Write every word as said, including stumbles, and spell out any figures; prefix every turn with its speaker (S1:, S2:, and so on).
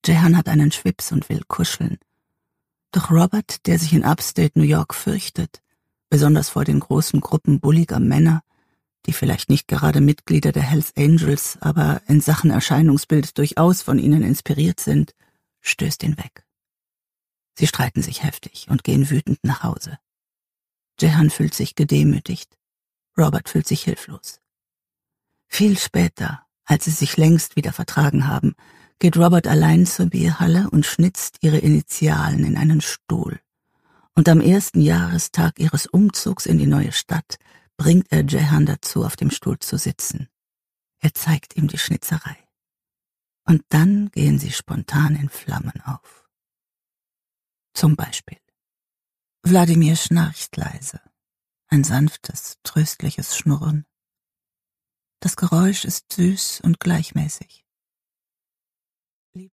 S1: Jehan hat einen Schwips und will kuscheln. Doch Robert, der sich in Upstate New York fürchtet, besonders vor den großen Gruppen bulliger Männer, die vielleicht nicht gerade Mitglieder der Hells Angels, aber in Sachen Erscheinungsbild durchaus von ihnen inspiriert sind, stößt ihn weg. Sie streiten sich heftig und gehen wütend nach Hause. Jehan fühlt sich gedemütigt, Robert fühlt sich hilflos. Viel später, als sie sich längst wieder vertragen haben, geht Robert allein zur Bierhalle und schnitzt ihre Initialen in einen Stuhl. Und am ersten Jahrestag ihres Umzugs in die neue Stadt bringt er Jehan dazu, auf dem Stuhl zu sitzen. Er zeigt ihm die Schnitzerei. Und dann gehen sie spontan in Flammen auf. Zum Beispiel: Wladimir schnarcht leise, ein sanftes, tröstliches Schnurren. Das Geräusch ist süß und gleichmäßig.